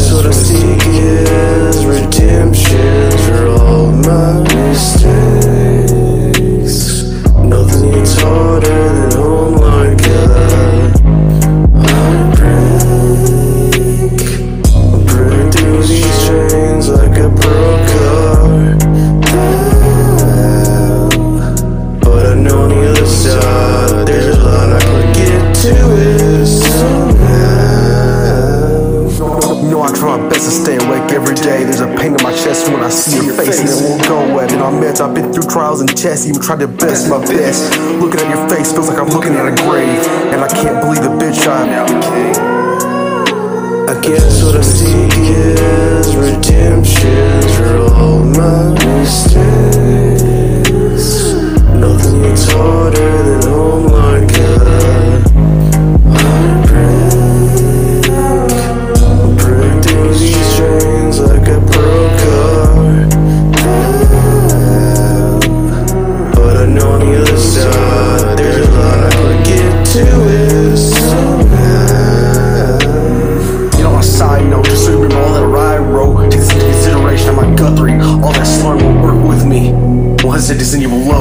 guess what I seek is redemption for all my mistakes. Nothing hits harder than online heartbreak. I'm burning through these chains like a pearl car. But I know on the other side there's a line I could get to it somehow. You know I try my best to stay awake every day. There's a pain in my chest when I see your face, and it won't go away. And on meds, I've been through trials and tests, even tried to best my best. Looking at your face feels like I'm looking at a grave, and I can't believe the bitch I became. I guess what I seek is redemption for all my mistakes. Nothing hits harder than online heartbreak. I'm burning through these chains like a pearl car. But I know on the other side there's a line I could get to it somehow. You know, on a side note, just so you remember all that I wrote, take this into consideration. I might gut read all that slurring will work with me. Won't hesitate to send you love.